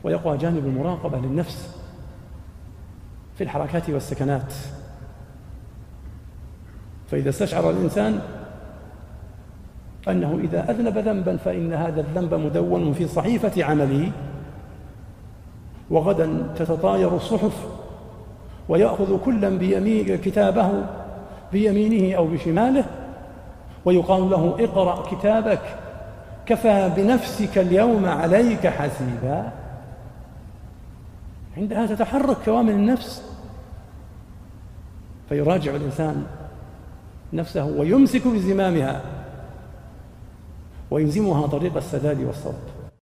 ويقوى جانب المراقبة للنفس في الحركات والسكنات. فإذا استشعر الإنسان أنه إذا أذنب ذنبا فإن هذا الذنب مدون في صحيفة عمله، وغدا تتطاير الصحف ويأخذ كلا كتابه بيمينه أو بشماله ويقال له اقرأ كتابك كفى بنفسك اليوم عليك حسيبا، عندها تتحرك كوامن النفس، فيراجع الإنسان نفسه ويمسك بزمامها ويلزمها طريق السداد والصواب.